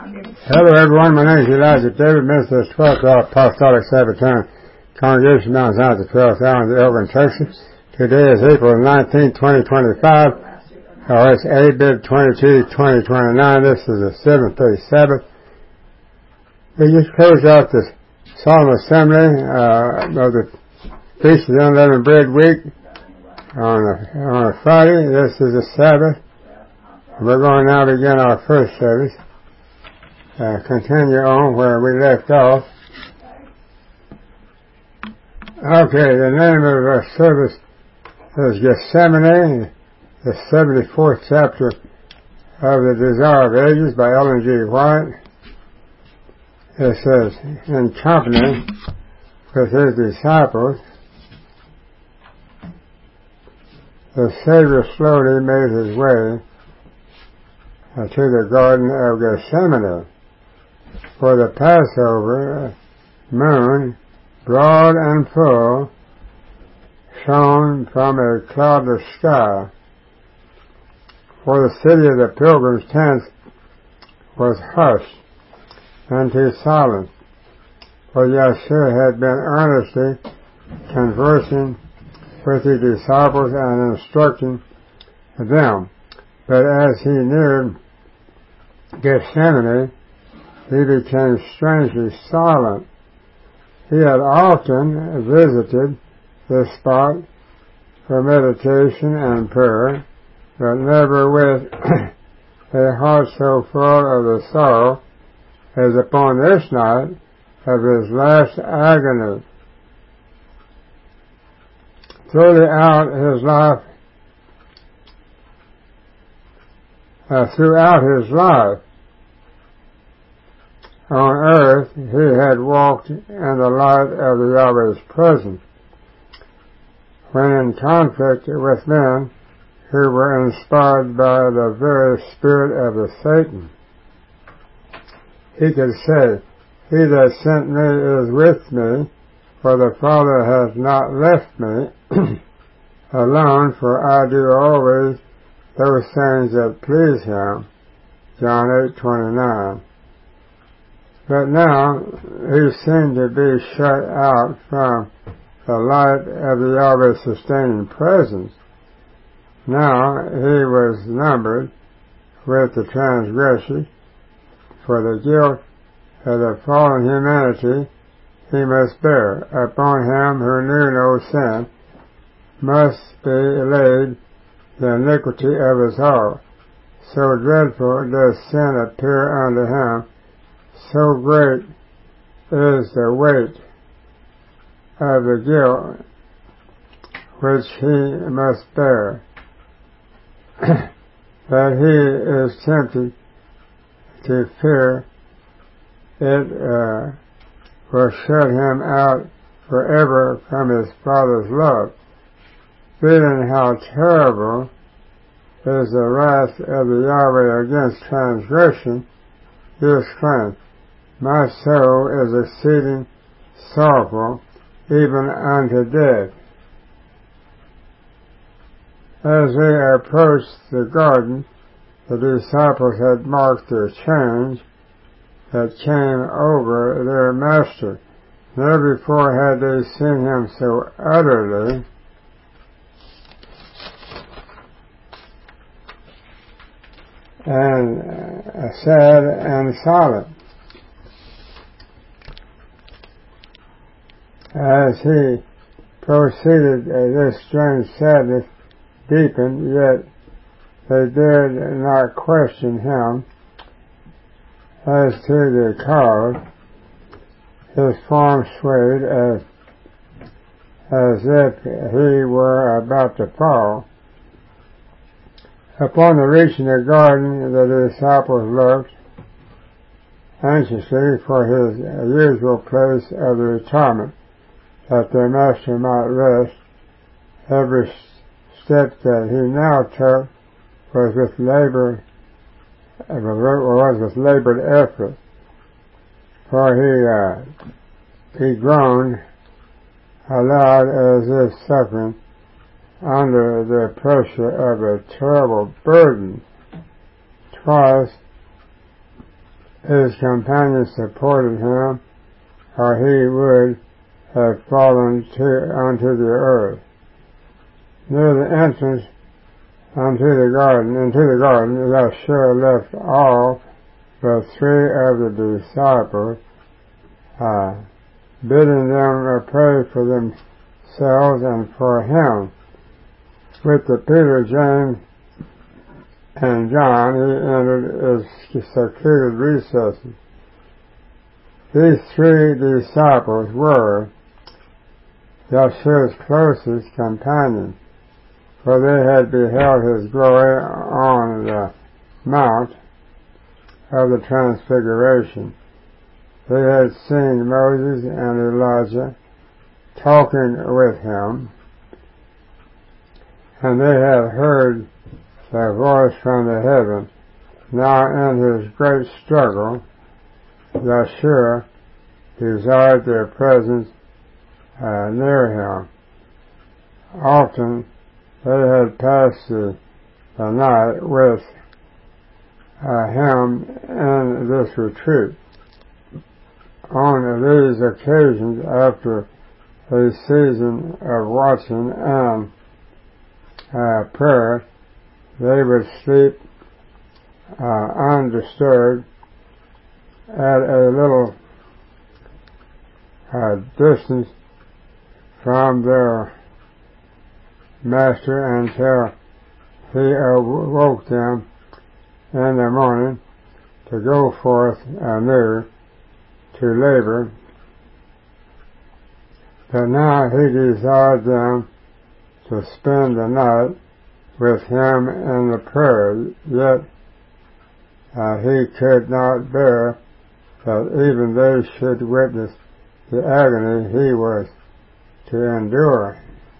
Hello everyone, my name is Elijah David, minister of 12th Hour Apostolic Sabbatean Congregation, Mount Zion, the 12th hour in the Oakland, Texas. Today is April 19, 2025, or it's Abib 22, 2029. This is the 7th-day Sabbath. We just closed out the solemn assembly of the Feast of the Unleavened Bread week on a Friday. This is the Sabbath. We're going to now begin our first service. Continue on where we left off. Okay, the name of our service is Gethsemane, the 74th chapter of the Desire of Ages by Ellen G. White. It says, in company with his disciples, the Savior slowly made his way to the Garden of Gethsemane. For the Passover moon, broad and full, shone from a cloudless sky. For the city of the pilgrims' tents was hushed into silence, for Yeshua had been earnestly conversing with his disciples and instructing them. But as he neared Gethsemane, he became strangely silent. He had often visited this spot for meditation and prayer, but never with a heart so full of the sorrow as upon this night of his last agony. Throughout his life on earth, he had walked in the light of the Yahweh's presence. When in conflict with men who were inspired by the very spirit of the Satan, he could say, "He that sent me is with me, for the Father has not left me alone, for I do always those things that please him." John 8:29. But now he seemed to be shut out from the light of the Yahweh's sustaining presence. Now he was numbered with the transgressors, for the guilt of the fallen humanity he must bear. Upon him who knew no sin must be laid the iniquity of us all. So dreadful does sin appear unto him, so great is the weight of the guilt which he must bear, that he is tempted to fear it will shut him out forever from his Father's love. Feeling how terrible is the wrath of the Yahweh against transgression, he exclaimed, "My soul is exceeding sorrowful, even unto death." As they approached the garden, the disciples had marked the change that came over their master. Never before had they seen him so utterly and sad and silent. As he proceeded, this strange sadness deepened, yet they dared not question him as to the cause. His form swayed as if he were about to fall. Upon reaching the garden, the disciples looked anxiously for his usual place of retirement, that their master might rest. Every step that he now took was with labored effort, for he groaned aloud as if suffering under the pressure of a terrible burden. Twice his companions supported him, or he would have fallen onto the earth. Near the entrance into the garden, Yeshua left all but 3 of the disciples, bidding them pray for themselves and for him. With the Peter, James, and John, he entered his secluded recesses. These 3 disciples were Yeshua's closest companions, for they had beheld his glory on the Mount of the Transfiguration. They had seen Moses and Elijah talking with him, and they had heard the voice from the heaven. Now in his great struggle, Yeshua desired their presence near him. Often they had passed the night with him in this retreat. On these occasions, after a season of watching and prayer, they would sleep undisturbed at a little distance from their master until he awoke them in the morning to go forth anew to labor. But now he desired them to spend the night with him in the prayer, yet he could not bear that even they should witness the agony he was to endure.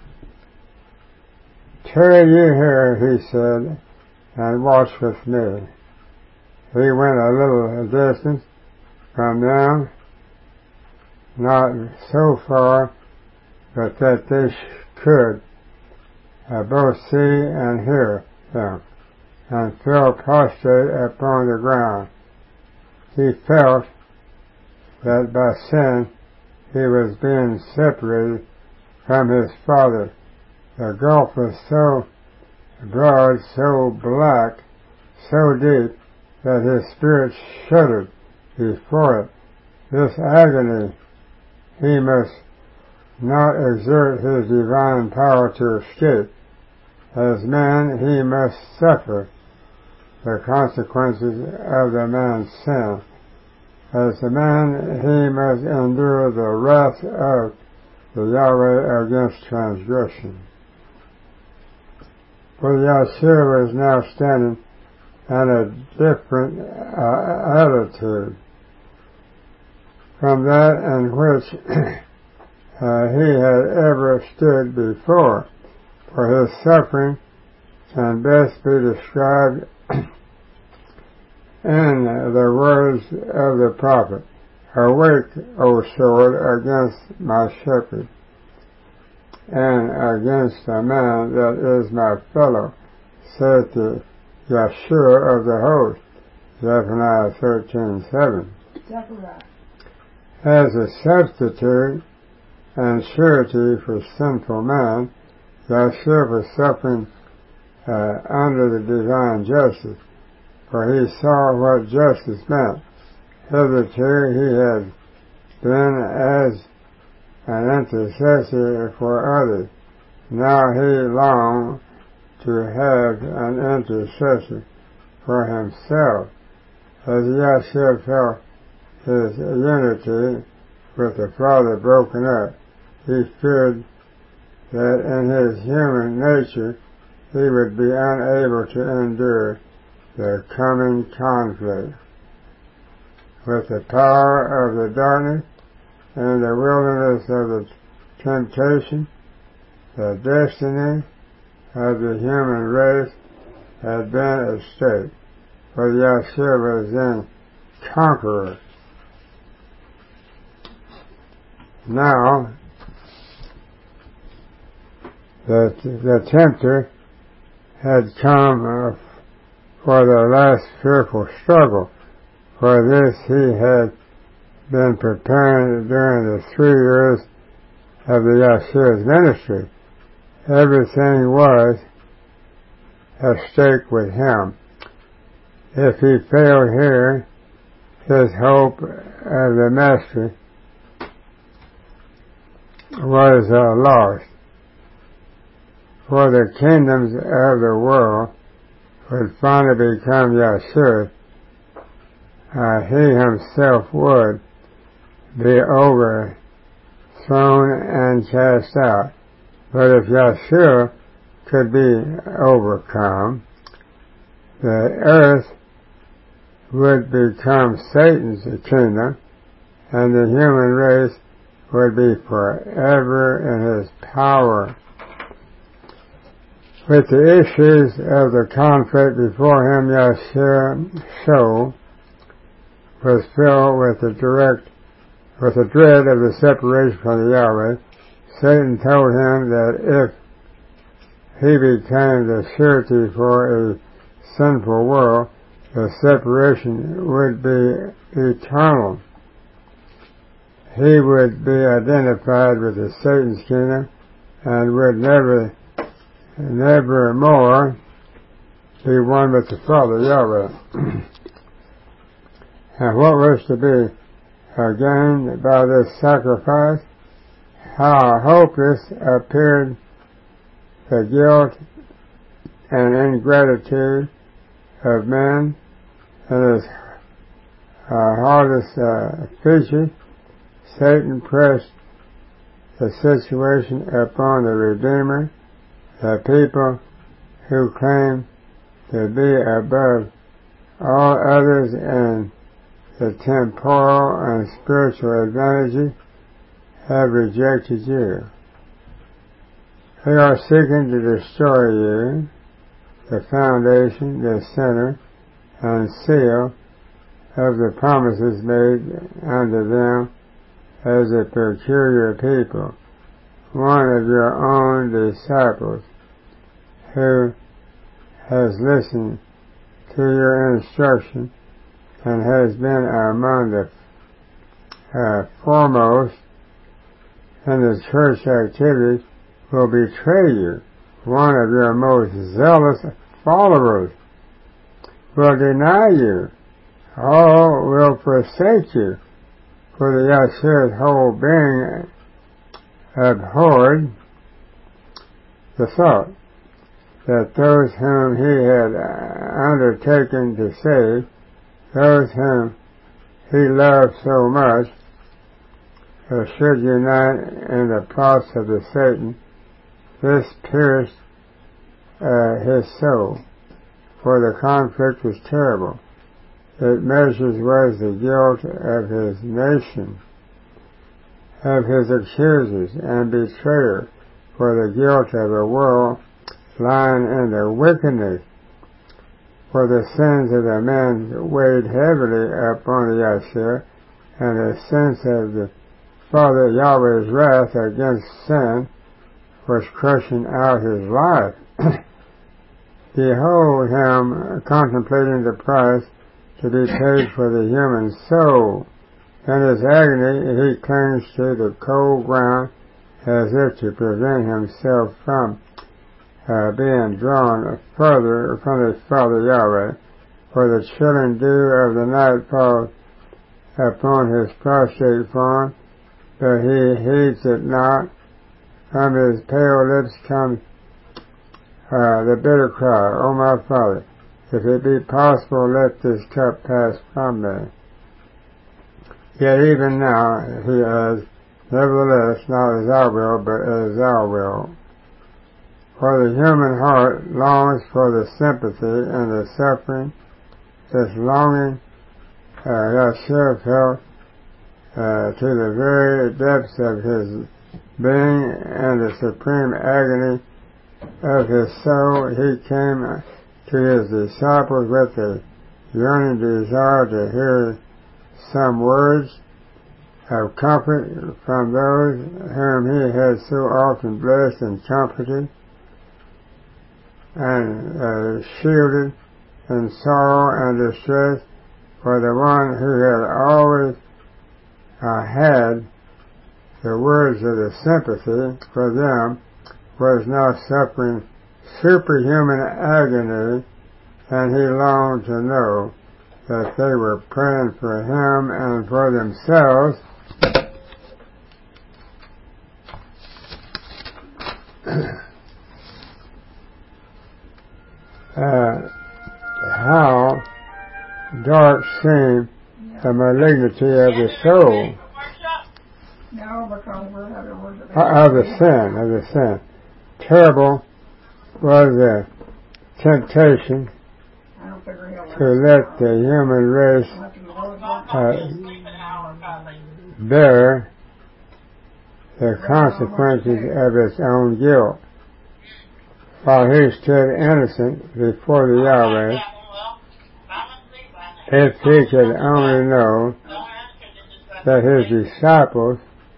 "Tarry ye here," he said, "and watch with me." He went a little distance from them, not so far but that they could both see and hear him, and fell prostrate upon the ground. He felt that by sin he was being separated from his Father. The gulf was so broad, so black, so deep, that his spirit shuddered before it. This agony he must not exert his divine power to escape. As man, he must suffer the consequences of the man's sin. As a man, he must endure the wrath of the Yahweh against transgression. For Yeshua was now standing in a different attitude from that in which he had ever stood before, for his suffering can best be described in the words of the prophet, "Awake, O sword, against my shepherd, and against the man that is my fellow, saith the Yeshua of the host." Zephaniah 13:7. As a substitute and surety for sinful man, Yeshua was suffering under the divine justice, for he saw what justice meant. Hitherto he had been as an intercessor for others. Now he longed to have an intercessor for himself. As Yeshua felt his unity with the Father broken up, he feared that in his human nature he would be unable to endure the coming conflict with the power of the darkness and the wilderness of the temptation. The destiny of the human race had been at stake, for Yeshua was then conqueror. Now, the tempter had come for the last fearful struggle, For this he had been preparing during the 3 years of the Yeshua's ministry. Everything was at stake with him. If he failed here, his hope of the mastery was lost. For the kingdoms of the world would finally become Yeshua. He himself would be overthrown and cast out. But if Yeshua could be overcome, the earth would become Satan's kingdom, and the human race would be forever in his power. With the issues of the conflict before him, Yeshua's soul was filled with the dread of the separation from the Yahweh. Satan told him that if he became the surety for a sinful world, the separation would be eternal. He would be identified with the Satan's kingdom and would never more be one with the Father Yahweh. And what was to be gained by this sacrifice? How hopeless appeared the guilt and ingratitude of man in his hardest feature. Satan pressed the situation upon the Redeemer, the people who claim to be above all others in the temporal and spiritual advantages, have rejected you. They are seeking to destroy you, the foundation, the center, and seal of the promises made unto them as a peculiar people, one of your own disciples, who has listened to your instruction and has been among the foremost in the church activities, will betray you. One of your most zealous followers will deny you. All will forsake you. For the Yeshua's whole being abhorred the thought that those whom he had undertaken to save, those whom he loved so much, should unite in the plots of the Satan. This pierced his soul, for the conflict was terrible. It measures was the guilt of his nation, of his accusers and betrayer, for the guilt of a world lying in the wickedness. For the sins of the man weighed heavily upon the Yeshua, and the sense of the Father Yahweh's wrath against sin was crushing out his life. Behold him contemplating the price to be paid for the human soul. In his agony he clings to the cold ground as if to prevent himself from being drawn further from his Father Yahweh. For the chilling dew of the night falls upon his prostrate form, but he heeds it not. From his pale lips comes the bitter cry, O my Father, if it be possible, let this cup pass from me. Yet even now he adds, nevertheless, not as I will, but as thou wilt. For the human heart longs for the sympathy and the suffering. This longing Yeshua felt to the very depths of his being and the supreme agony of his soul. He came to his disciples with a yearning desire to hear some words of comfort from those whom he had so often blessed and comforted and shielded in sorrow and distress. for the one who had always had the words of the sympathy for them was now suffering superhuman agony, and he longed to know that they were praying for him and for themselves. How dark seemed the malignity of the soul, of the sin. Terrible was the temptation to let the human race bear the consequences of its own guilt. While he stood innocent before the Yahweh, if he could only know that his disciples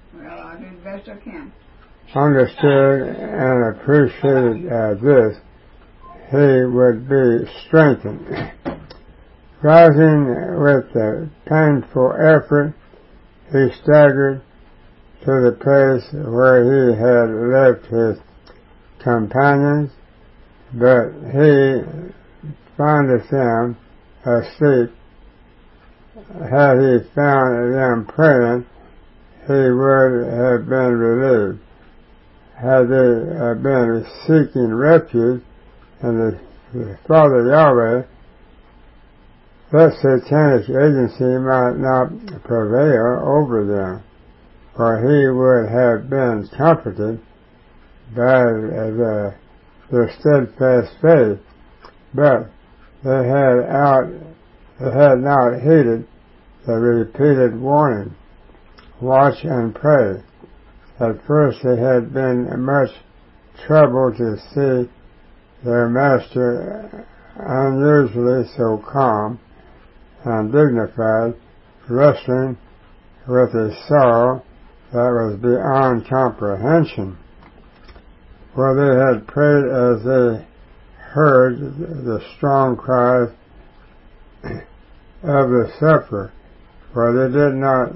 understood and appreciated this, he would be strengthened. Rising with a painful effort, he staggered to the place where he had left his companions, but he findeth them asleep. Had he found them praying, he would have been relieved. Had they been seeking refuge in the Father Yahweh, that satanic agency might not prevail over them, for he would have been comforted by their steadfast faith. But they had not heeded the repeated warning, watch and pray. At first they had been much troubled to see their master unusually so calm and dignified, wrestling with a sorrow that was beyond comprehension. For they had prayed as they heard the strong cries of the sufferer, for they did not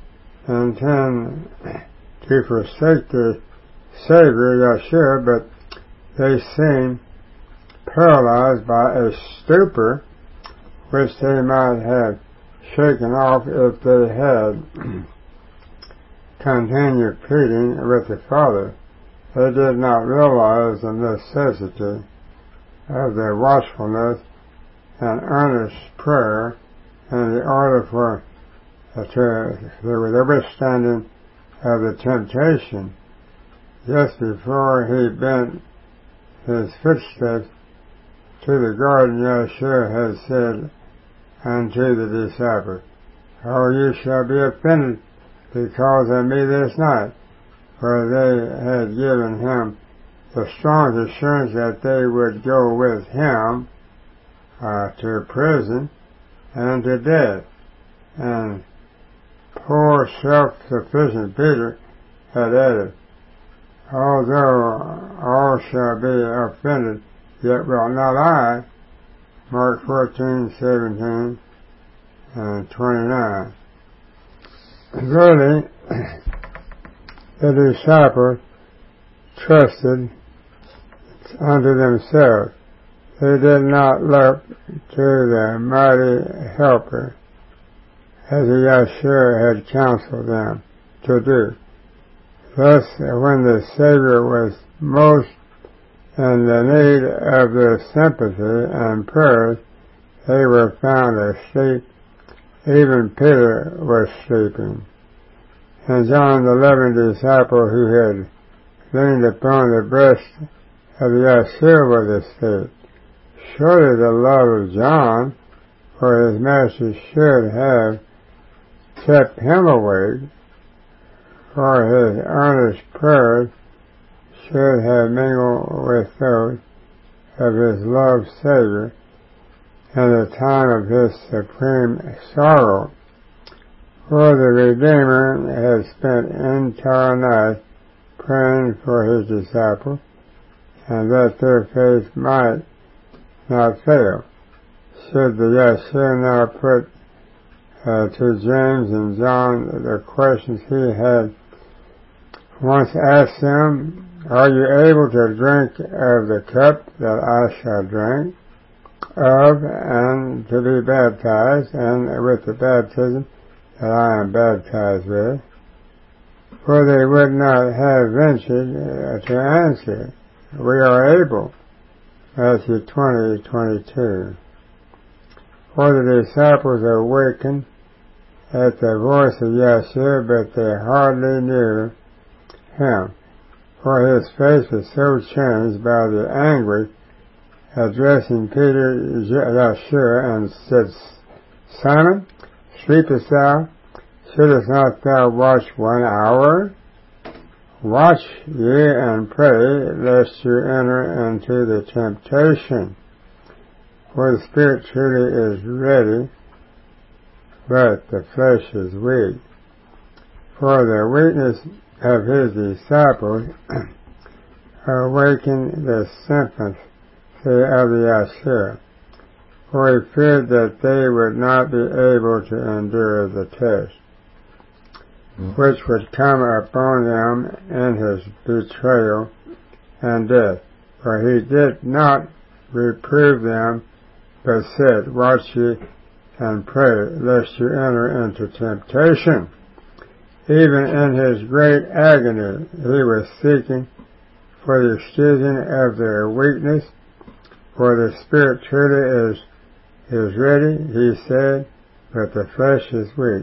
intend to forsake the Savior Yeshua, but they seemed paralyzed by a stupor which they might have shaken off if they had continued pleading with the Father. They did not realize the necessity of their watchfulness and earnest prayer in the order for the withstanding of the temptation. Just before he bent his footsteps to the garden, Yeshua had said unto the disciples, "Oh, you shall be offended because of me this night." For they had given him the strong assurance that they would go with him to prison and to death. And poor self-sufficient Peter had added, "Although all shall be offended, yet will not I." Mark 14:17 and 29. Really, the disciples trusted unto themselves. They did not look to the mighty helper as Yeshua had counseled them to do. Thus, when the Savior was most in the need of their sympathy and prayers, they were found asleep. Even Peter was sleeping. And John the 11th disciple who had leaned upon the breast of Yeshua was asleep. Surely the love of John for his master should have kept him awake, for his earnest prayers should have mingled with those of his loved Savior in the time of his supreme sorrow. For the Redeemer had spent entire night praying for his disciples, and that their faith might not fail. Should the Yeshua now put to James and John the questions he had once asked them, "Are you able to drink of the cup that I shall drink of, and to be baptized, and with the baptism that I am baptized with?" For they would not have ventured to answer, "We are able." Matthew 20:22. For the disciples awakened at the voice of Yeshua, but they hardly knew him, for his face was so changed by the anguish. Addressing Peter, Yeshua, and said, "Simon, sleepest thou? Shouldest not thou watch 1 hour? Watch ye and pray, lest you enter into the temptation. For the spirit truly is ready, but the flesh is weak." For the weakness of his disciples awakened the sympathy of the Yeshua, for he feared that they would not be able to endure the test which would come upon them in his betrayal and death. For he did not reprove them, but said, "Watch ye and pray, lest you enter into temptation." Even in his great agony, he was seeking for the excusing of their weakness. For the spirit truly is ready, he said, but the flesh is weak.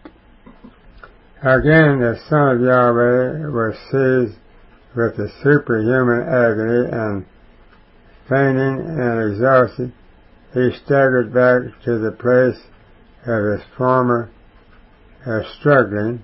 Again, the Son of Yahweh was seized with the superhuman agony, and fainting and exhausted, he staggered back to the place of his former struggle.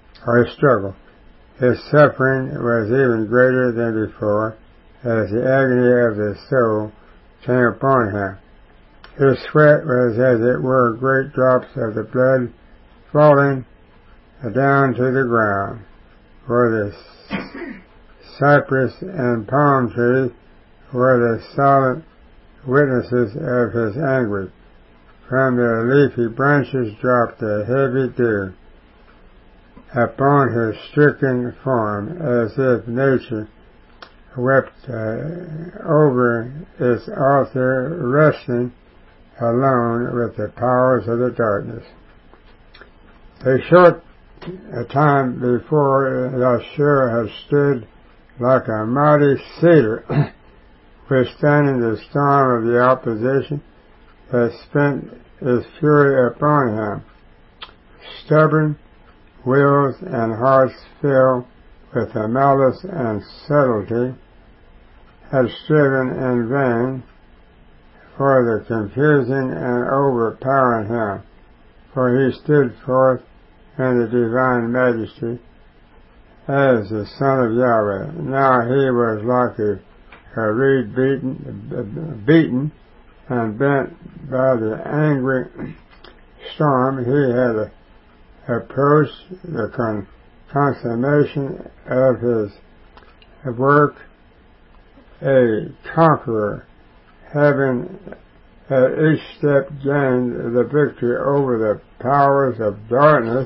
His suffering was even greater than before, as the agony of the soul came upon him. His sweat was as it were great drops of the blood falling down to the ground. For the cypress and palm trees were the solid witnesses of his anguish. From their leafy branches dropped a heavy dew upon his stricken form, as if nature wept over its author, wrestling alone with the powers of the darkness. A short time before, Yeshua had stood like a mighty cedar, withstanding the storm of the opposition that spent its fury upon him. Stubborn wills and hearts filled with the malice and subtlety had striven in vain for the confusing and overpowering him, for he stood forth in the divine majesty as the Son of Yahweh. Now he was like a reed beaten and bent by the angry storm. He had approached the consummation of his work, a conqueror, having at each step gained the victory over the powers of darkness,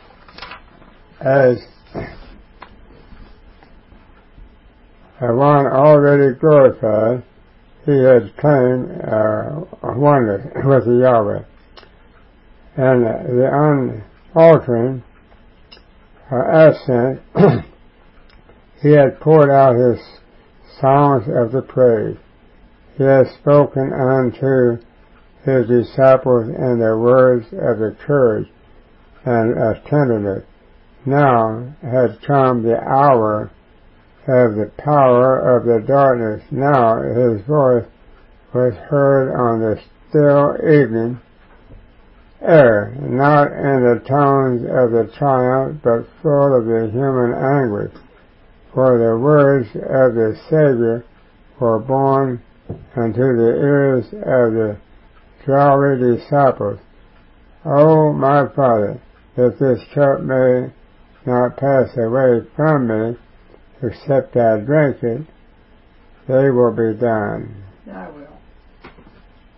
as one already glorified. He had claimed oneness with the Yahweh, and the unaltering accent he had poured out his songs of the praise. He has spoken unto his disciples in the words of the courage and of tenderness. Now had come the hour of the power of the darkness. Now his voice was heard on the still evening air, not in the tones of the triumph, but full of the human anguish. For the words of the Savior were borne unto the ears of the jolly disciples. "O my Father, if this cup may not pass away from me, except I drink it, they will be done." I will.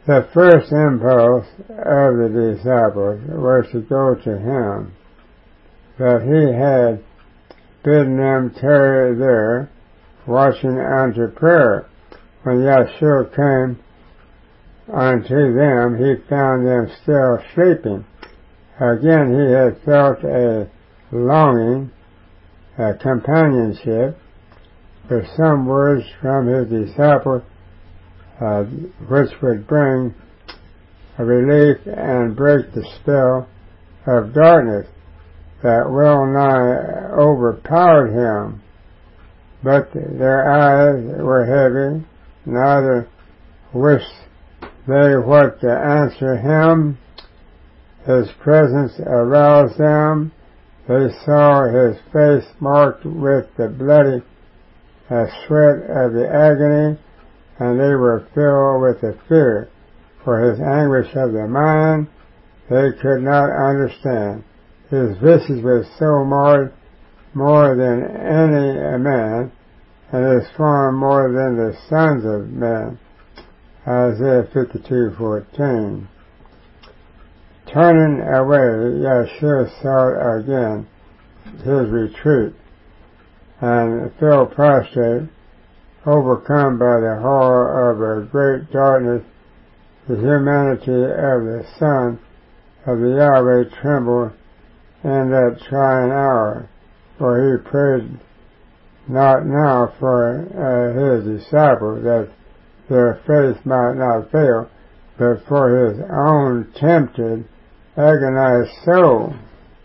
The first impulse of the disciples was to go to him, but he had bidden them tarry there, watching unto prayer. When Yeshua came unto them, he found them still sleeping. Again, he had felt a longing, a companionship, for some words from his disciples, which would bring a relief and break the spell of darkness that well nigh overpowered him. But their eyes were heavy, neither wished they what to answer him. His presence aroused them. They saw his face marked with the bloody sweat of the agony, and they were filled with the fear for his anguish of the mind. They could not understand. His visage was so marred more than any man, and his form more than the sons of men. Isaiah 52:14. Turning away, Yeshua sought again his retreat, and fell prostrate, overcome by the horror of a great darkness. The humanity of the Son of the Yahweh trembled in that trying hour, for he prayed not now for his disciples that their faith might not fail, but for his own tempted, agonized soul.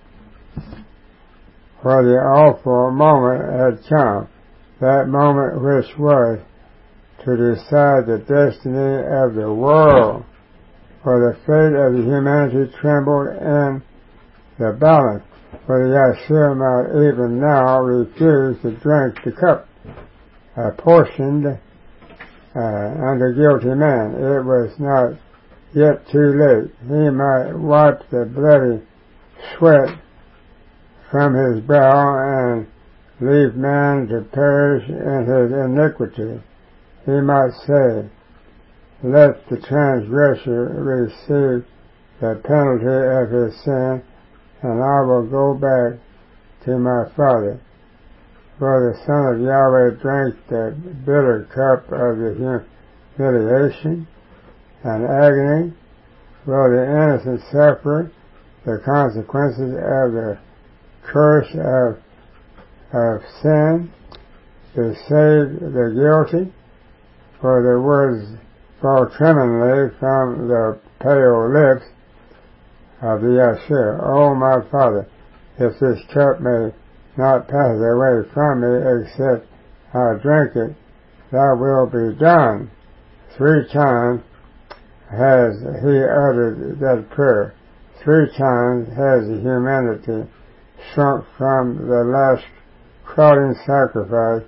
For the awful moment had come, that moment which was to decide the destiny of the world. For the fate of the humanity trembled in the balance, for Yeshua might even now refuse to drink the cup apportioned unto guilty man. It was not yet too late. He might wipe the bloody sweat from his brow and leave man to perish in his iniquity. He might say, let the transgressor receive the penalty of his sin, and I will go back to my Father. For the Son of Yahweh drank the bitter cup of the humiliation and agony, will the innocent suffer the consequences of the curse of sin to save the guilty? For the words fall tremblingly from the pale lips of the Yeshua. O my Father, if this cup may not pass away from me except I drink it, thy will be done. 3 times has he uttered that prayer. 3 times has the humanity shrunk from the last crowning sacrifice,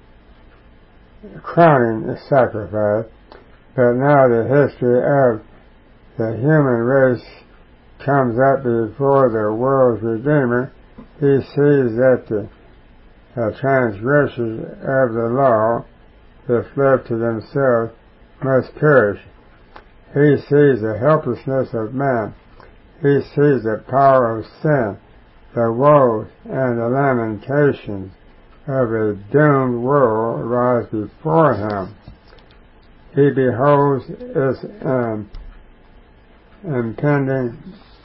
but now the history of the human race comes up before the world's Redeemer. He sees that the transgressors of the law, if left to themselves, must perish. He sees the helplessness of man. He sees the power of sin, the woes and the lamentations of a doomed world rise before him. He beholds its impending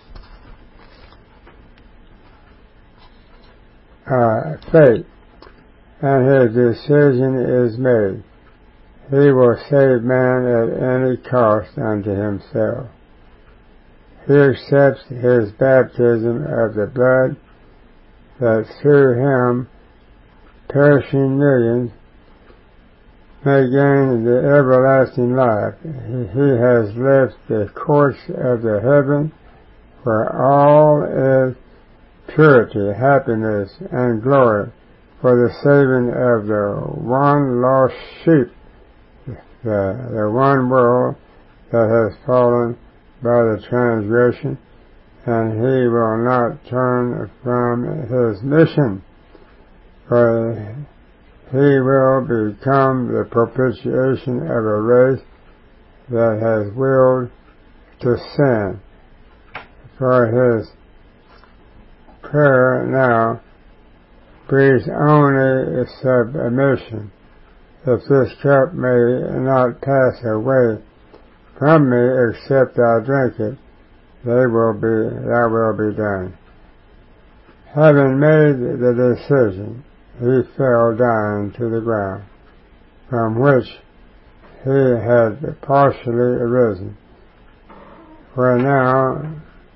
fate, and his decision is made. He will save man at any cost unto himself. He accepts his baptism of the blood, that through him perishing millions may gain the everlasting life. He has left the courts of the heaven, where all is purity, happiness, and glory, for the saving of the one lost sheep, the one world that has fallen by the transgression, and he will not turn from his mission, for he will become the propitiation of a race that has willed to sin. For his prayer now breathes only submission. If this cup may not pass away from me except I drink it, thy will be done. Having made the decision, he fell down to the ground, from which he had partially arisen. For now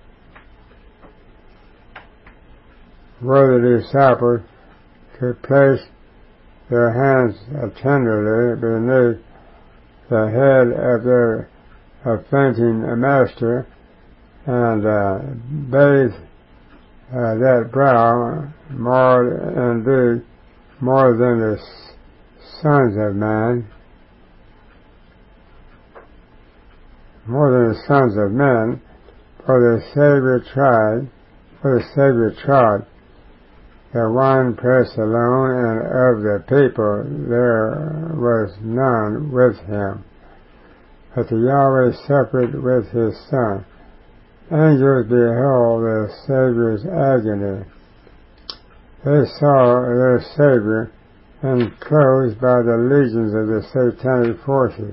were the disciples to place their hands tenderly beneath the head of their fainting master, and bathe that brow more than the sons of men, for the Savior trod the winepress alone, and of the people there was none with him. But the Yahweh suffered with his Son. Angels beheld the Savior's agony. They saw their Savior enclosed by the legions of the satanic forces.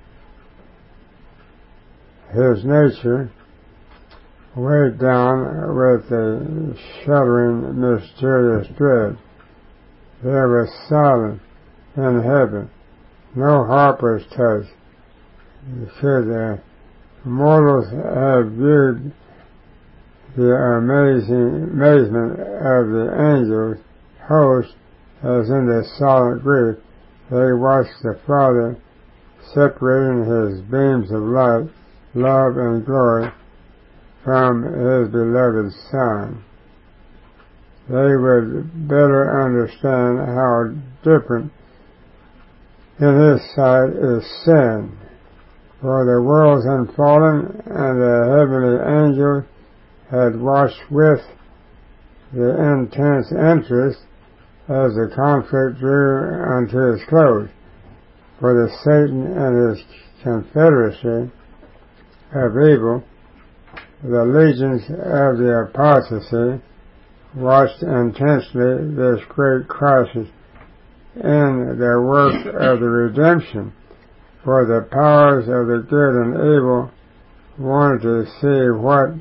His nature, weighed down with a shuddering, mysterious dread. There was silence in heaven. No harp was touched. Should the mortals have viewed the amazement of the angels' host as in the silent grief, they watched the Father separating his beams of light, love, and glory from his beloved Son. They would better understand how different in his sight is sin. For the worlds had fallen, and the heavenly angels had watched with the intense interest as the conflict drew unto its close. For the Satan and his confederacy of evil, the legions of the apostasy, watched intensely this great crisis in the work of the redemption. For the powers of the good and evil wanted to see what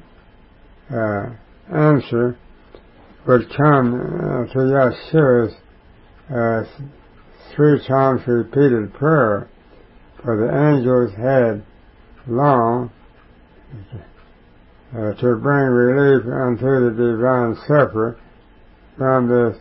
answer would come to Yeshua's 3 times repeated prayer. For the angels had longed to bring relief unto the divine sufferer from this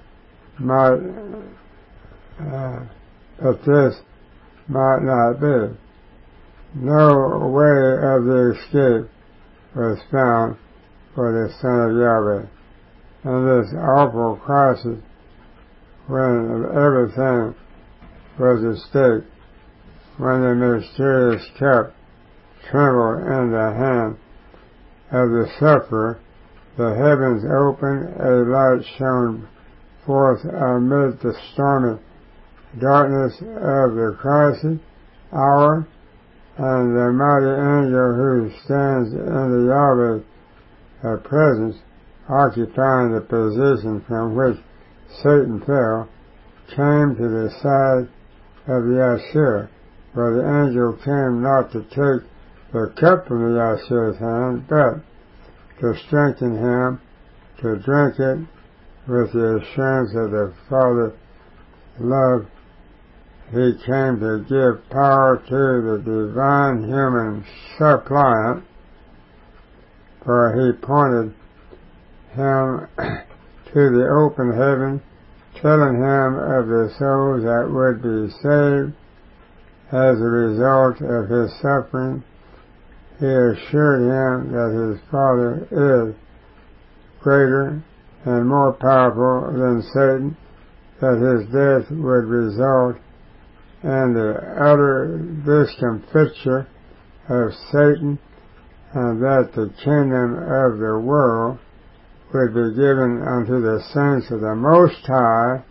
but this might not be. No way of the escape was found for the Son of Yahweh. In this awful crisis, when everything was at stake, when the mysterious cup trembled in the hand of the sufferer, the heavens opened, a light shone forth amid the stormy darkness of the crisis hour, and the mighty angel who stands in the Yahweh's presence, occupying the position from which Satan fell, came to the side of Yeshua. For the angel came not to take the cup from Yeshua's hand, but to strengthen him to drink it with the assurance of the Father's love. He came to give power to the divine human suppliant, for he pointed him to the open heaven, telling him of the souls that would be saved as a result of his suffering. He assured him that his Father is greater and more powerful than Satan, that his death would result in the utter discomfiture of Satan, and that the kingdom of the world would be given unto the saints of the Most High.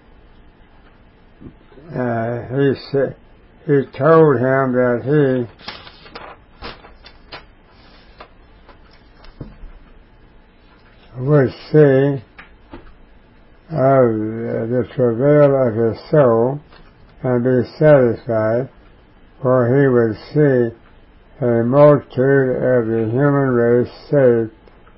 He told him that he would see of the travail of his soul and be satisfied, for he would see a multitude of the human race saved,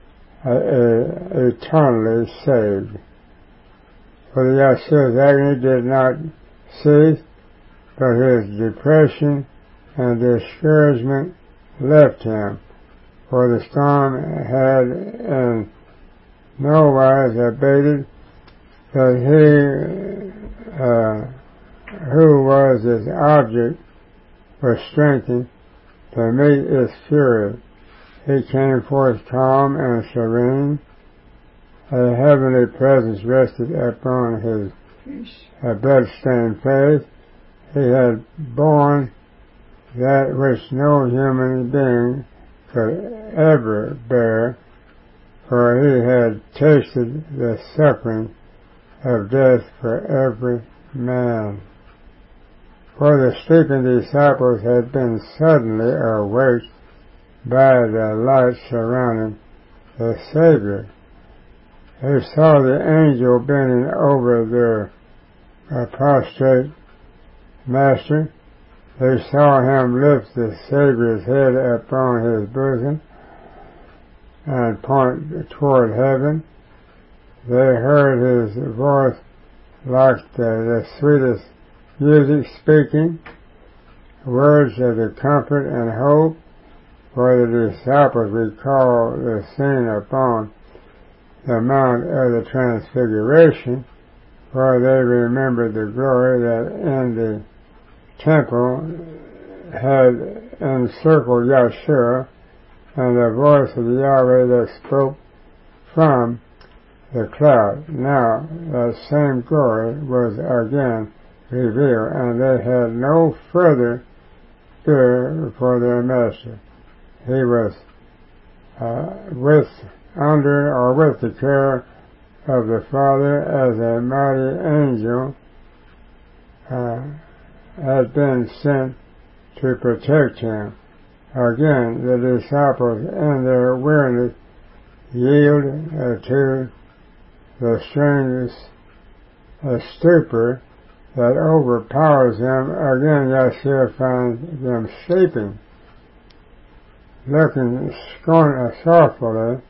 eternally saved. For the Yeshua's agony did not cease, but his depression and discouragement left him, for the storm had in no wise abated, but he who was its object was strengthened to meet its fury. He came forth calm and serene. A heavenly presence rested upon his blood-stained face. He had borne that which no human being could ever bear, for he had tasted the suffering of death for every man. For the sleeping disciples had been suddenly awaked by the light surrounding the Savior. They saw the angel bending over their prostrate Master. They saw him lift the Savior's head upon his bosom and point toward heaven. They heard his voice like the sweetest music, speaking words of the comfort and hope, for the disciples recalled the scene upon the Mount of the Transfiguration, for they remembered the glory that in the temple had encircled Yeshua, and the voice of Yahweh that spoke from the cloud. Now that same glory was again revealed, and they had no further fear for their Master. He was with the care of the Father, as a mighty angel had been sent to protect him. Again, the disciples in their weariness yield to the strange stupor that overpowers them. Again, Yeshua finds them sleeping. Looking sorrowfully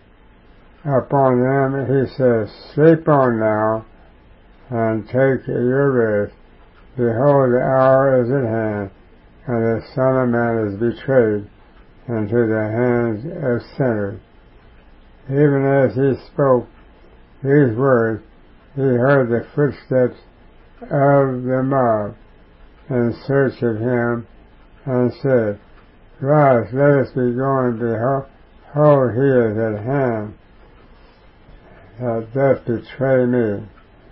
upon them, he says, "Sleep on now, and take your rest. Behold, the hour is at hand, and the Son of Man is betrayed into the hands of sinners." Even as he spoke these words, he heard the footsteps of the mob in search of him, and said, "Rise, let us be going. Behold, he is at hand that doth betray me."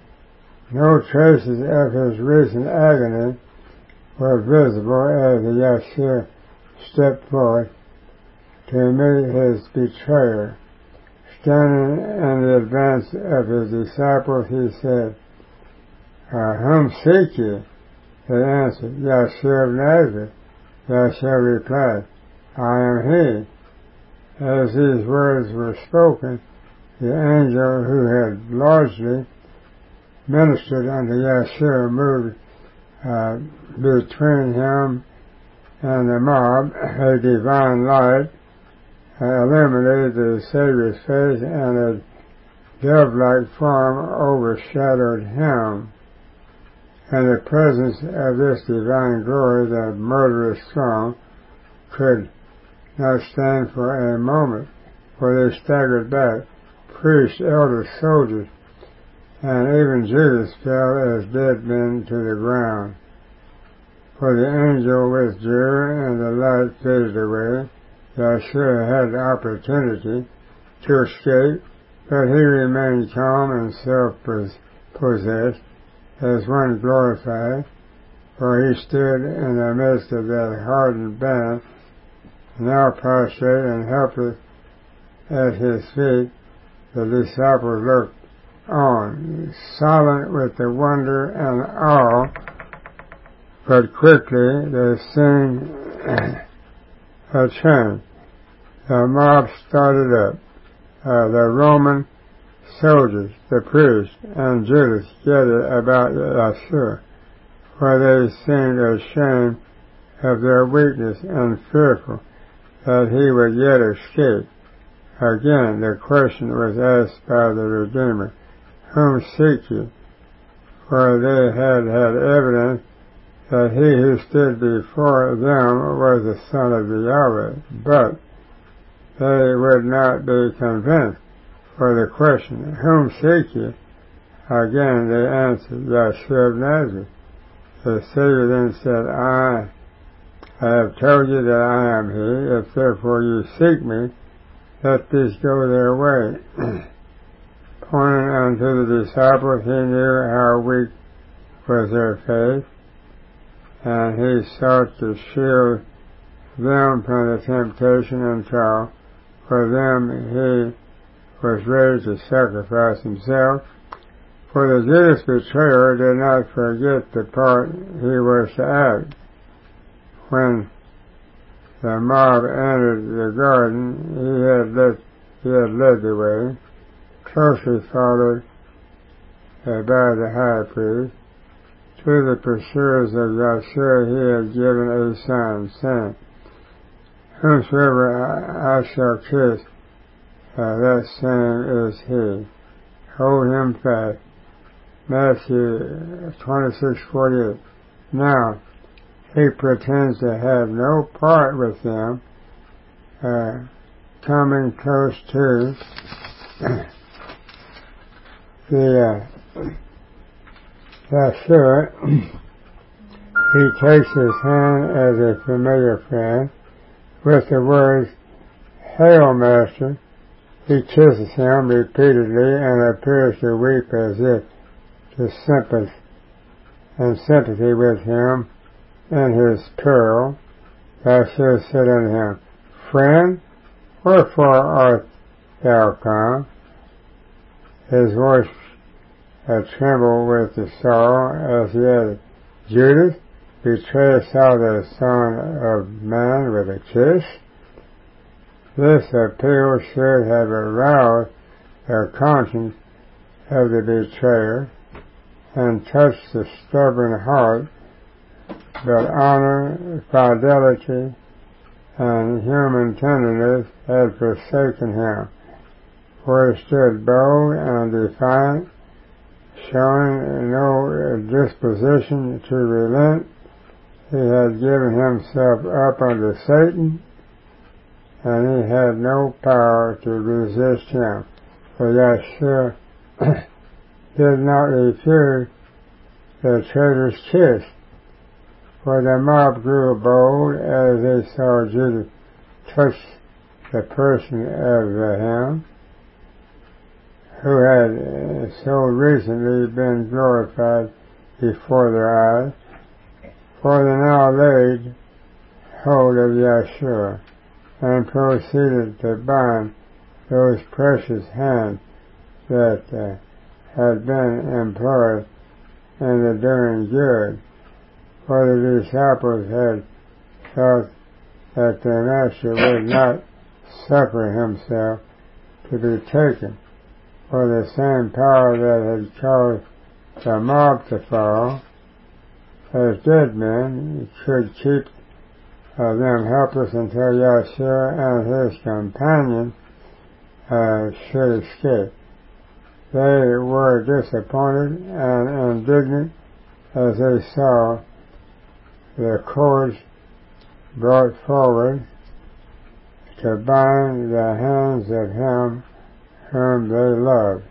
No traces of his recent agony were visible as the Yeshua stepped forth to meet his betrayer. Standing in the advance of his disciples, he said, "Whom seek ye?" They answered, "Yeshua of Nazareth." Yeshua replied, "I am he." As these words were spoken, the angel who had largely ministered unto Yeshua moved between him and the mob. A divine light illuminated the Savior's face, and a dove-like form overshadowed him. In the presence of this divine glory, the murderous throng could not stand for a moment, for they staggered back. Priests, elders, soldiers, and even Judas fell as dead men to the ground. For the angel withdrew and the light faded away. Yeshua had the opportunity to escape, but he remained calm and self-possessed as one glorified, for he stood in the midst of that hardened band, now prostrate and helpless at his feet. The disciples looked on, silent with the wonder and awe, but quickly the scene changed. The mob started up. the Roman soldiers, the priests, and Judas gathered about Yeshua, for they seemed ashamed of their weakness and fearful that he would yet escape. Again, the question was asked by the Redeemer, "Whom seek you?" For they had evidence that he who stood before them was the Son of Yahweh, but they would not be convinced for the question, "Whom seek you?" Again they answered, "Yeshua of Nazareth." The Savior then said, I have told you that I am he. If therefore you seek me, let these go their way. Pointing unto the disciples, he knew how weak was their faith, and he sought to shield them from the temptation and trial. For them he was ready to sacrifice himself. For the Judas betrayer did not forget the part he was to act. When the mob entered the garden, he had led the way, closely followed by the high priest. To the pursuers of Yeshua he had given a sign, saying, "Whomsoever I shall kiss, that same is he. Hold him fast." Matthew 26:48. Now, he pretends to have no part with them, coming close to the Yeshua. He takes his hand as a familiar friend with the words, "Hail, Master." He kisses him repeatedly and appears to weep as if to sympathy with him in his peril. Yeshua said unto him, "Friend, wherefore art thou come?" His voice trembled with the sorrow as he added, "Judas, betrayest thou the Son of Man with a kiss?" This appeal should have aroused the conscience of the betrayer and touched the stubborn heart, but honor, fidelity, and human tenderness had forsaken him, for he stood bold and defiant, showing no disposition to relent. He had given himself up unto Satan, and he had no power to resist him, for Yeshua did not refuse the traitor's kiss. For the mob grew bold as they saw Judas touch the person of him who had so recently been glorified before their eyes, for they now laid hold of Yeshua and proceeded to bind those precious hands that had been employed in the doing good. For the disciples had thought that the Master would not suffer himself to be taken, for the same power that had caused the mob to fall, as dead men, should keep them helpless until Yeshua and his companions should escape. They were disappointed and indignant as they saw the cords brought forward to bind the hands of him whom they loved.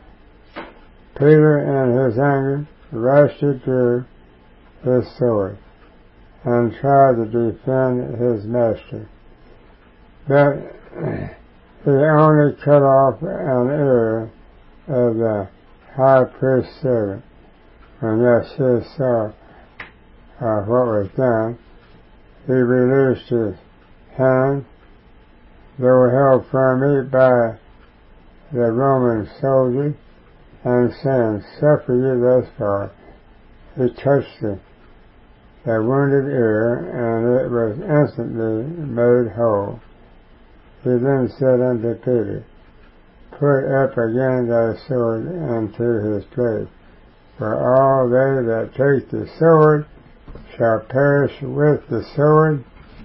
Peter, in his anger, rushed drew his sword and tried to defend his master, but he only cut off an ear of the high priest's servant. When Yeshua saw what was done, he released his hand, though held firmly by the Roman soldier, and saying, "Suffer ye thus far," he touched the wounded ear, and it was instantly made whole. He then said unto Peter, put up again thy sword into his place. For all they that take the sword shall perish with the sword.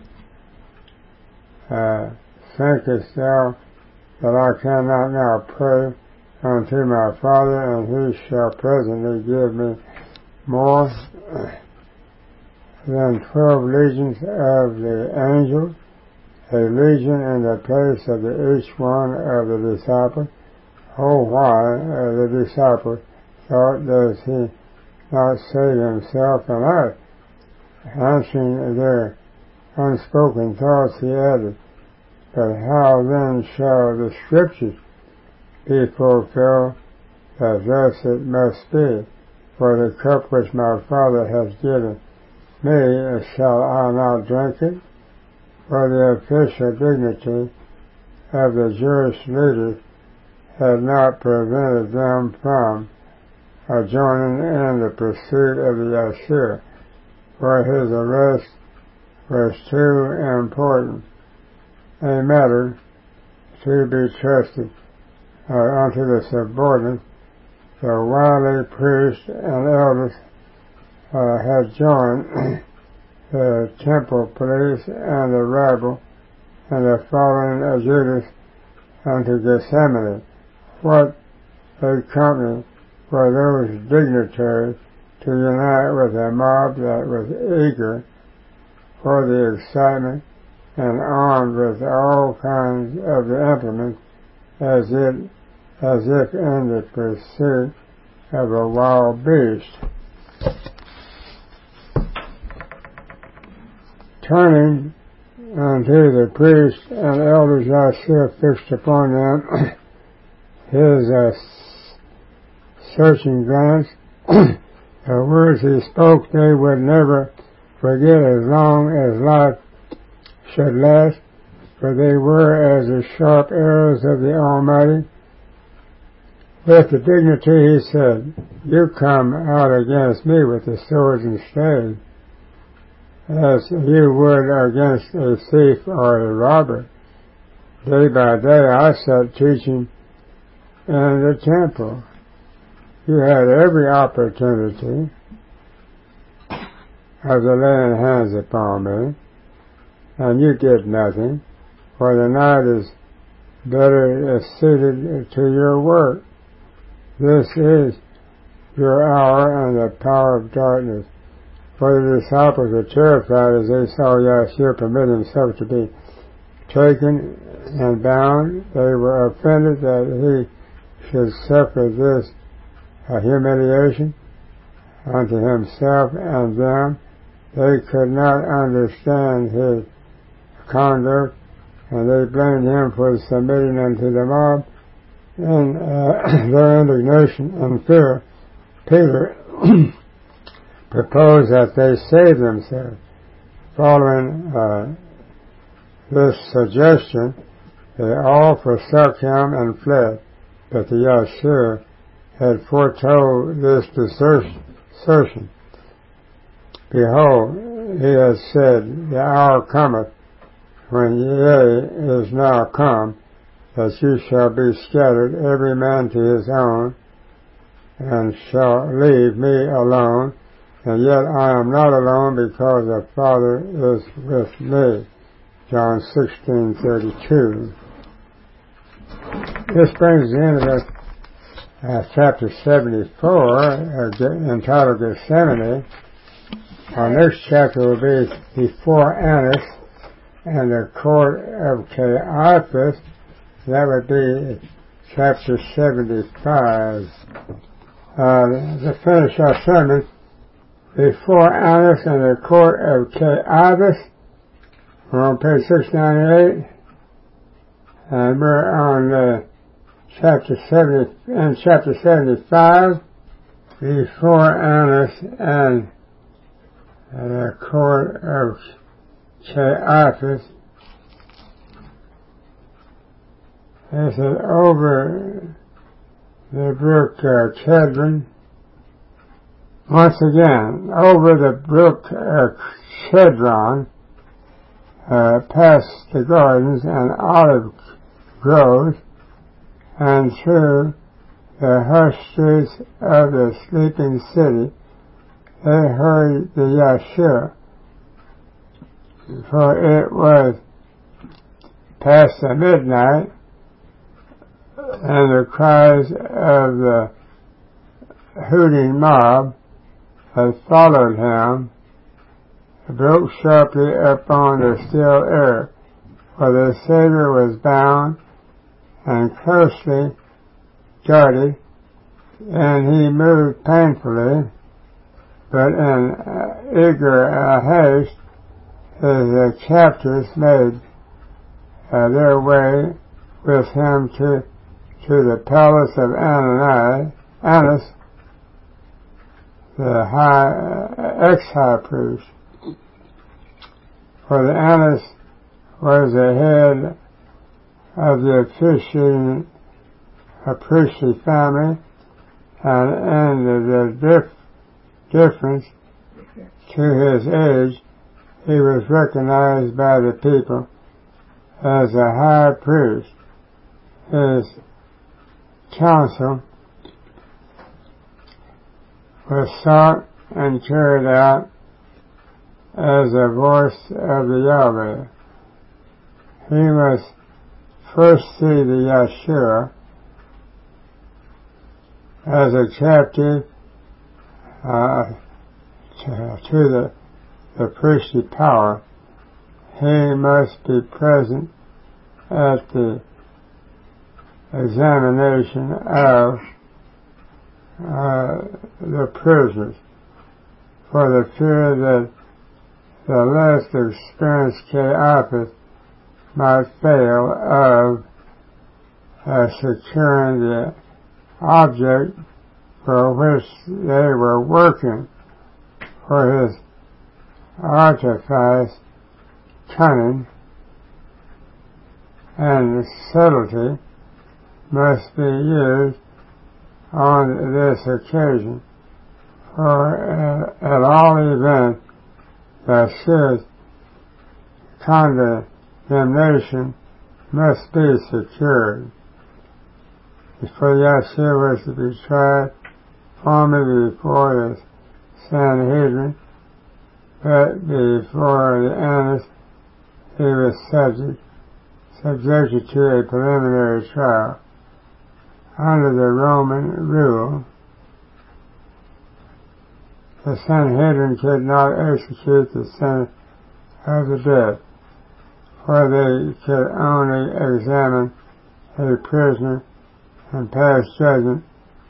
Thinkest thou that I cannot now pray unto my Father, and he shall presently give me more than 12 legions of the angels, a legion in the place of each one of the disciples? Oh, why the disciples thought, does he not save himself and us? Answering their unspoken thoughts, he added, but how then shall the Scriptures be fulfilled, that thus it must be? For the cup which my Father has given me, shall I not drink it? For the official dignity of the Jewish leaders had not prevented them from joining in the pursuit of the Yeshua, for his arrest was too important a matter to be trusted unto the subordinate. The wily priests and elders had joined the temple police and the rabble and the following of Judas unto Gethsemane. What a company for those dignitaries to unite with a mob that was eager for the excitement and armed with all kinds of the implements as if in the pursuit of a wild beast. Turning unto the priests and elders, Yeshua fixed upon them his searching glance. The words he spoke they would never forget as long as life should last, for they were as the sharp arrows of the Almighty. With the dignity he said, you come out against me with the swords and staves, as you would against a thief or a robber. Day by day I sat teaching in the temple. You had every opportunity of the laying hands upon me, and you did nothing, for the night is better suited to your work. This is your hour and the power of darkness. For the disciples were terrified as they saw Yeshua permit himself to be taken and bound. They were offended that he should suffer this humiliation unto himself and them. They could not understand his conduct, and they blamed him for submitting unto the mob. In their indignation and fear, Peter proposed that they save themselves. Following this suggestion, they all forsook him and fled. But the Yeshua had foretold this desertion. Behold, he has said, the hour cometh, when yea is now come, that you shall be scattered every man to his own, and shall leave me alone, and yet I am not alone, because the Father is with me. John 16:32. This brings the end of chapter 74, entitled Gethsemane. Our next chapter will be before Annas and the court of Caiaphas. That would be chapter 75. To finish our sermon, before Annas and the court of Caiaphas, we're on page 698, and we're on chapter 75, before Annas and the court of Caiaphas. This is over the brook Kedron. Once again, over the brook Kedron, past the gardens and olive groves, and through the hushed streets of the sleeping city they heard the Yeshua, for it was past the midnight, and the cries of the hooting mob that followed him broke sharply upon the still air, for the Savior was bound and closely guarded, and he moved painfully, but in eager haste his captors made their way with him to the palace of Annas, the ex-high priest. For the Annas was the head of the priestly family, and the difference to his age, he was recognized by the people as a high priest. His counsel was sought and carried out as a voice of the Yahweh. He must first see the Yeshua as a captive to the priestly power. He must be present at the examination of the prisoners, for the fear that the less experienced Caiaphas might fail of securing the object for which they were working, for his artifice, cunning, and subtlety must be used on this occasion, for at all events Yeshua's condemnation must be secured. Before Yeshua was to be tried formally before the Sanhedrin, but before the Annas he was subjected to a preliminary trial. Under the Roman rule, the Sanhedrin could not execute the sentence of the death, for they could only examine a prisoner and pass judgment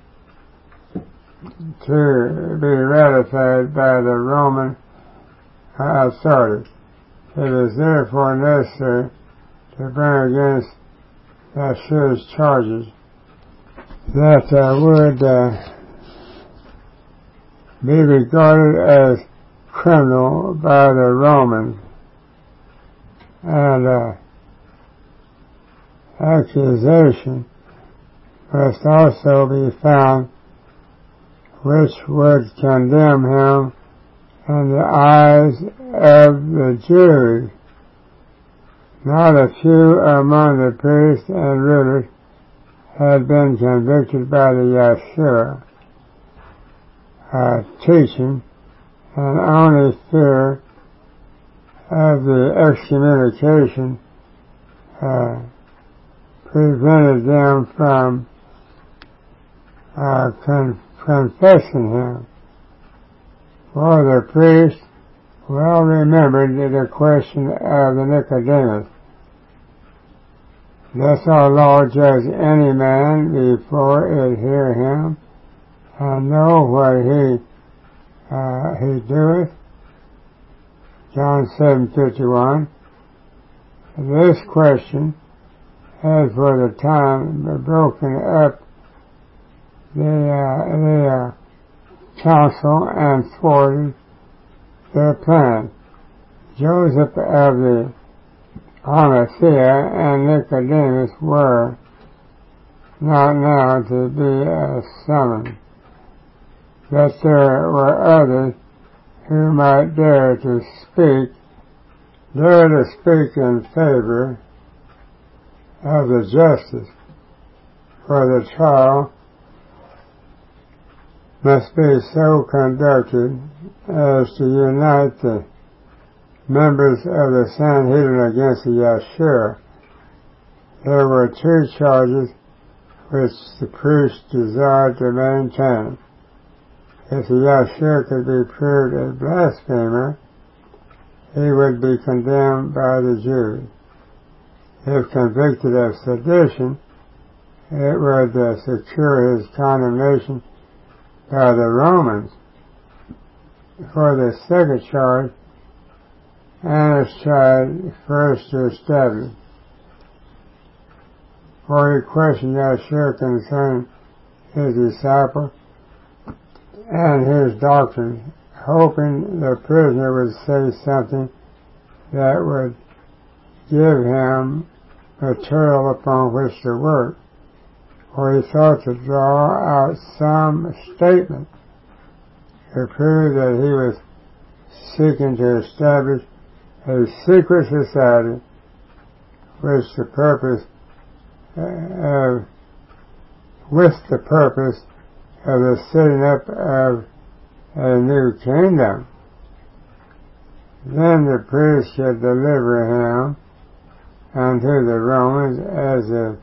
to be ratified by the Roman authorities. It is therefore necessary to bring against Yeshua's charges that would be regarded as criminal by the Romans, and accusation must also be found which would condemn him in the eyes of the Jews. Not a few among the priests and rulers had been convicted by the Yeshua teaching, and only fear of the excommunication prevented them from confessing him. For the priest well remembered the question of the Nicodemus, does our Lord judge any man before it hear him, and know what he doeth? John 7:51. This question had for the time broken up the council and thwarted their plan. Joseph of the Arimathea and Nicodemus were not now to be summoned, but there were others who might dare to speak in favor of the justice, for the trial must be so conducted as to unite the members of the Sanhedrin against the Yashir. There were two charges which the priest desired to maintain. If the Yashir could be proved a blasphemer, he would be condemned by the Jews. If convicted of sedition, it would secure his condemnation by the Romans. For the second charge, Annas tried first to establish, for he questioned Yashir concerning his disciple and his doctrine, hoping the prisoner would say something that would give him material upon which to work, for he thought to draw out some statement to prove that he was seeking to establish a secret society with the purpose of the setting up of a new kingdom. Then the priest should deliver him unto the Romans as a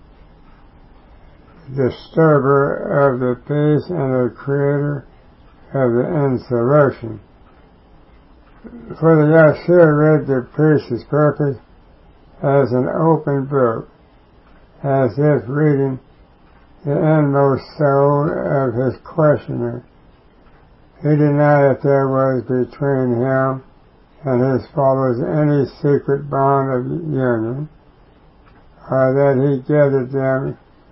disturber of the peace and the creator of the insurrection. For the Yashir read the priest's purpose as an open book, as if reading the inmost soul of his questioner. He denied that there was between him and his followers any secret bond of union, or that he gathered them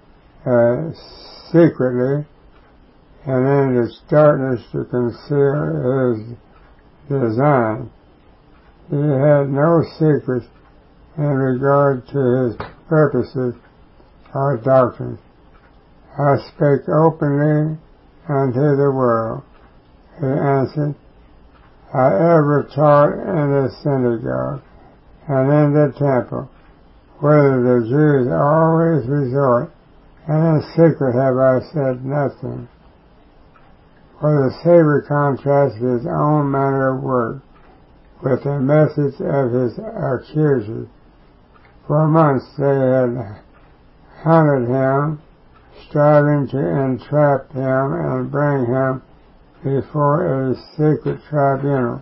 secretly and in its darkness to conceal his design. He had no secrets in regard to his purposes or doctrines. I spake openly unto the world. He answered, I ever taught in the synagogue and in the temple, whither the Jews always resort, and in secret have I said nothing. For the Savior contrasted his own manner of work with the message of his accusers. For months they had hunted him, striving to entrap him and bring him before a secret tribunal,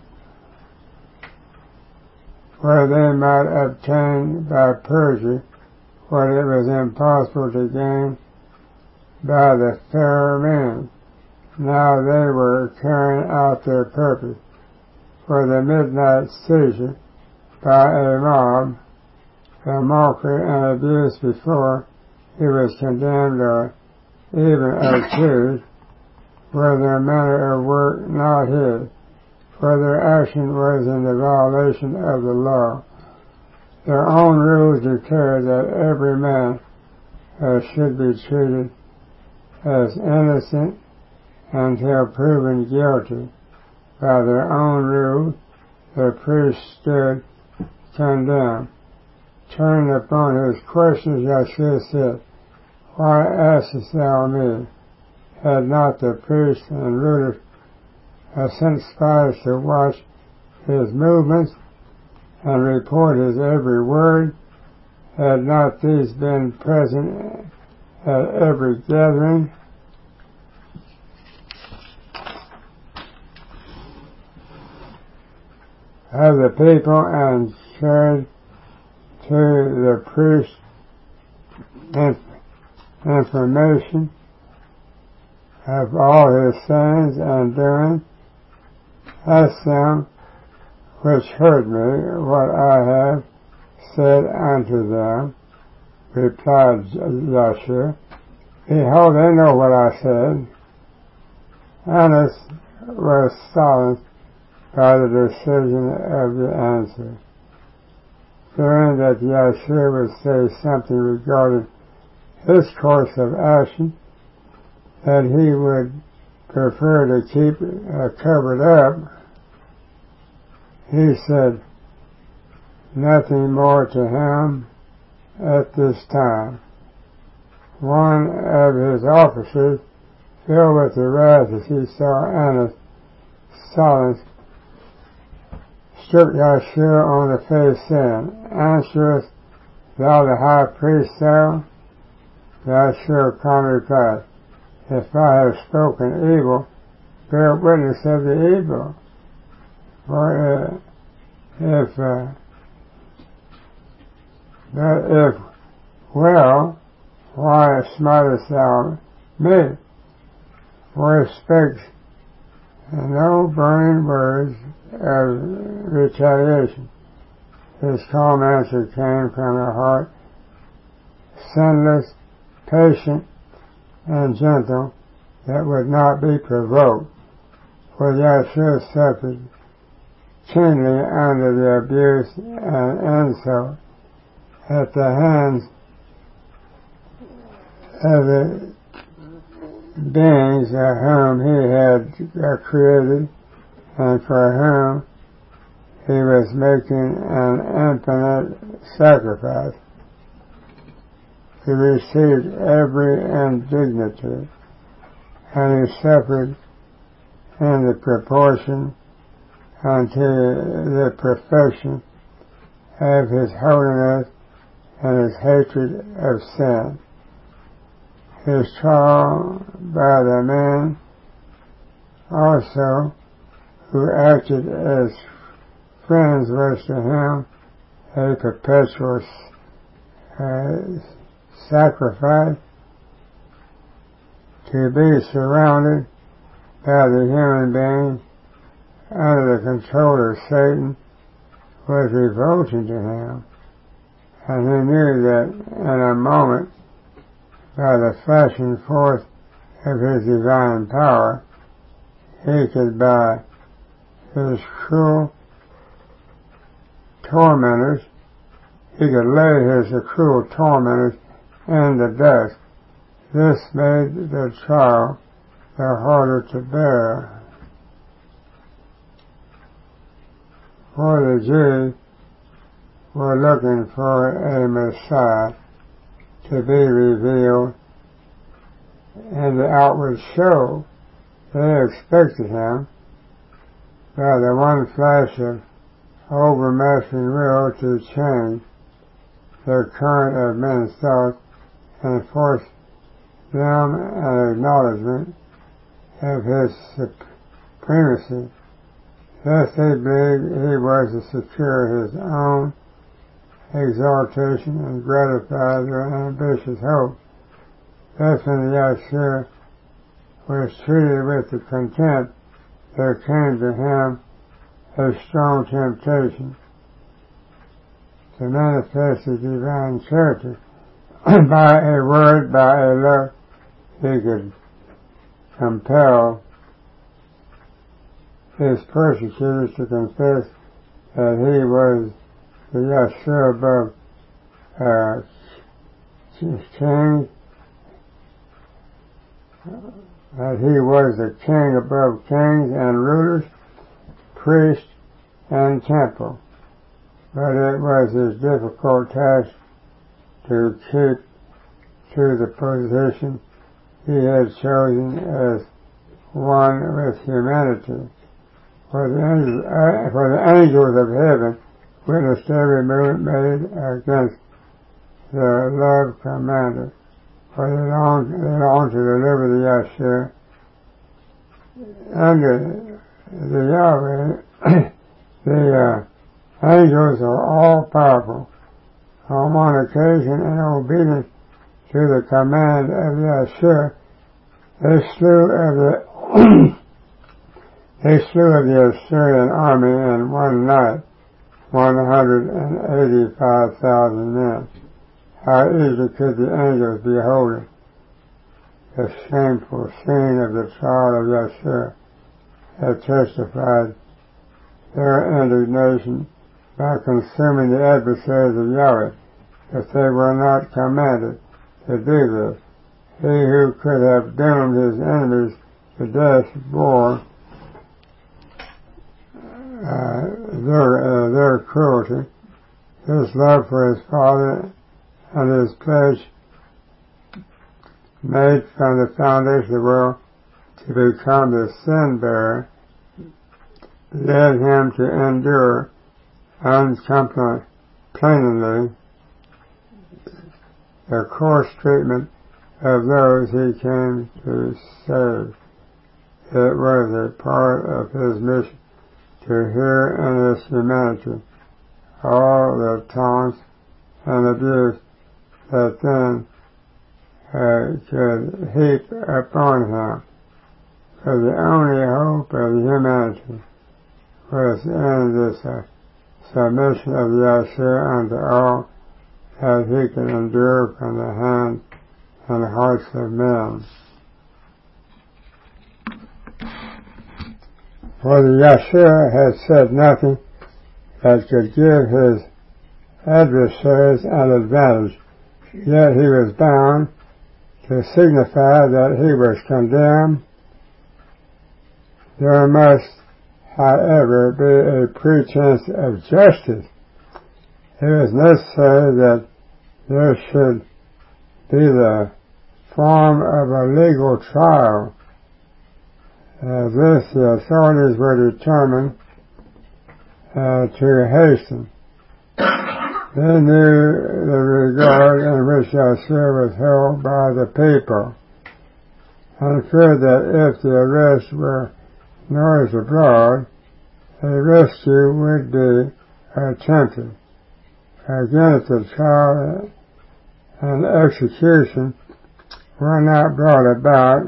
where they might obtain by perjury what it was impossible to gain by the fairer means. Now they were carrying out their purpose, for the midnight seizure by a mob, the mockery and abuse before he was condemned or even accused, were their manner of work not his, for their action was in the violation of the law. Their own rules declared that every man should be treated as innocent until proven guilty. By their own rule, the priest stood condemned. Turning upon his questions, Yeshua said, Why askest thou me? Had not the priest and rulers sent spies to watch his movements and report his every word? Had not these been present at every gathering? Of the people, and carried to the priest information of all his sayings and doings? Ask them which heard me what I have said unto them, replied Yashua. Behold, they know what I said. Annas was silenced by the decision of the answer, fearing that Yashua would say something regarding his course of action that he would prefer to keep covered up. He said nothing more to him at this time. one of his officers, filled with the wrath as he saw Annas' silence, struck Yahshua on the face, saying, Answerest thou the high priest so? Yahshua calmly replied, If I have spoken evil, bear witness of the evil. For if well, why smitest thou me? For he speaks no burning words of retaliation. His calm answer came from a heart sinless, patient, and gentle, that would not be provoked. For Yahshua suffered keenly under the abuse and insult at the hands of the beings whom he had created and for whom he was making an infinite sacrifice. He received every indignity, and he suffered in the proportion unto the perfection of his holiness and his hatred of sin. His trial by the men also who acted as friends was to him a perpetual sacrifice. To be surrounded by the human being under the control of Satan was revolting to him, and he knew that in a moment, by the flashing forth of his divine power, he could, by his cruel tormentors, he could lay his cruel tormentors in the dust. This made the trial the harder to bear. For the Jews were looking for a Messiah to be revealed in the outward show. They expected him by the one flash of overmastering will to change the current of men's thoughts and force them an acknowledgement of his supremacy. Thus they believed he was to secure his own exaltation and gratify their ambitious hopes. Thus when Yahshua was treated with the contempt, there came to him a strong temptation to manifest his divine character. By a word, by a look, he could compel his persecutors to confess that he was the Yahshua above kings, that he was the king above kings and rulers, priests, and temple. But it was his difficult task to keep to the position he had chosen as one with humanity. For the angels of heaven witnessed every movement made against the love commander. For they longed to deliver the Yahshua under the Yahweh. The angels are all powerful. On one occasion, in obedience to the command of Yahshua, they slew of the Assyrian army in one night 185,000 men. How easily could the angels behold the shameful scene of the trial of Yahshua had testified their indignation by consuming the adversaries of Yahweh, if they were not commanded to do this. He who could have doomed his enemies to death bore their cruelty, his love for his Father, and his pledge made from the foundation of the world to become the sin bearer, led him to endure uncomplainingly the coarse treatment of those he came to save. It was a part of his mission to hear in his humanity all the taunts and abuse that then could heap upon him. For the only hope of humanity was in this submission of Yeshua unto all that he could endure from the hands and hearts of men. For the Yeshua had said nothing that could give his adversaries an advantage, yet he was bound to signify that he was condemned. There must, however, be a pretense of justice. It was necessary that there should be the form of a legal trial. As this, the authorities were determined to hasten. They knew the regard in which Yeshua was held by the people, and feared that if the arrest were noised abroad, a rescue would be attempted. Again, if the trial and execution were not brought about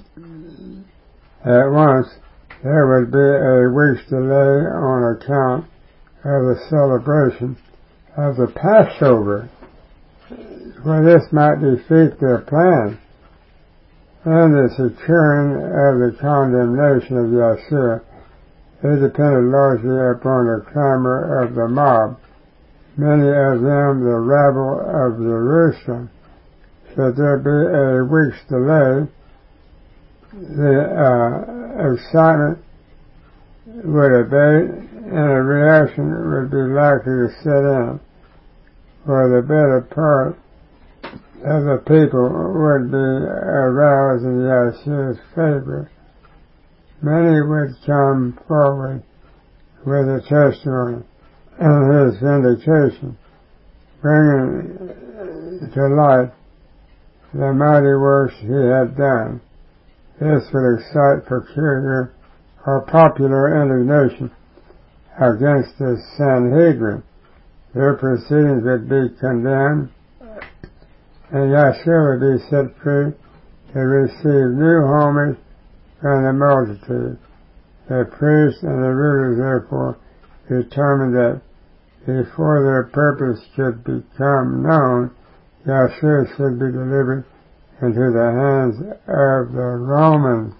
at once, there would be a week's delay on account of the celebration of the Passover, for this might defeat their plan and the securing of the condemnation of Yeshua. It depended largely upon the clamor of the mob, many of them the rabble of Jerusalem. Should there be a week's delay, the excitement would abate and a reaction would be likely to set in, for the better part of the people would be aroused in Yeshua's favor. Many would come forward with a testimony and his vindication, bringing to light the mighty works he had done. This would excite peculiar or popular indignation against the Sanhedrin. Their proceedings would be condemned, and Yeshua would be set free to receive new homage from the multitude. The priests and the rulers therefore determined that before their purpose could become known, Yeshua should be delivered into the hands of the Romans.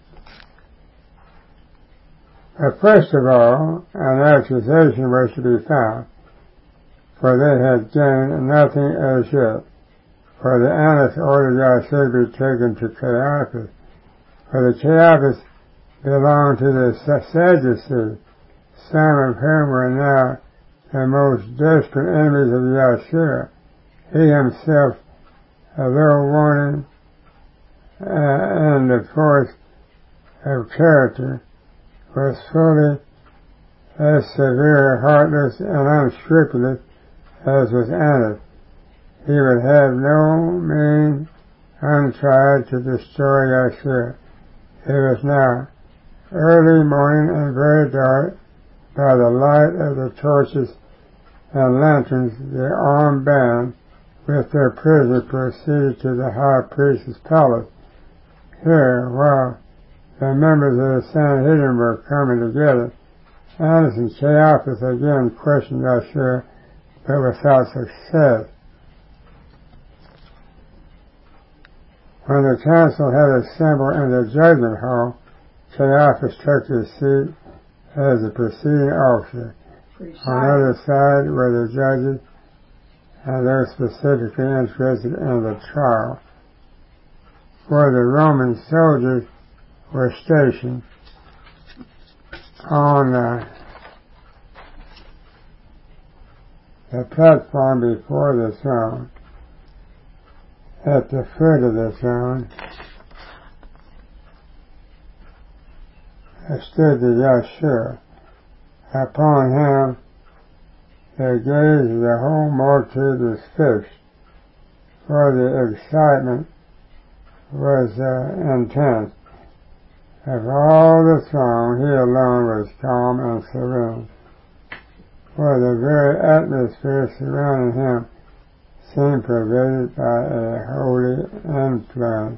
But first of all, an accusation was to be found, for they had gained nothing as yet. For the Annas ordered Yeshua to be taken to Caiaphas, for the Caiaphas belonged to the Sadducees, some of whom were now the most desperate enemies of Yeshua. He himself, although wanting and the force of character, was fully as severe, heartless, and unscrupulous as was Annas. He would have no means untried to destroy Yeshua. It was now early morning and very dark. By the light of the torches and lanterns, the armed band with their prisoner proceeded to the high priest's palace. Here, while the members of the Sanhedrin were coming together, Annas and Caiaphas again questioned Yeshua, but without success. When the council had assembled in the judgment hall, Caiaphas took his seat as the proceeding officer. On the other side were the judges and those specifically interested in the trial, for the Roman soldiers were stationed on the platform before the throne. At the foot of the throne stood the Yeshua. Upon him the gaze of the whole multitude was fixed, for the excitement was intense. Of all the throng, he alone was calm and serene, for the very atmosphere surrounding him seemed pervaded by a holy influence.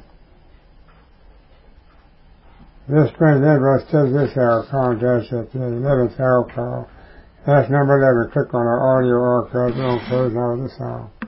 This brings in us to this hour contest at the 11th hour call. That's number 11. Click on our audio archive and close out of the song.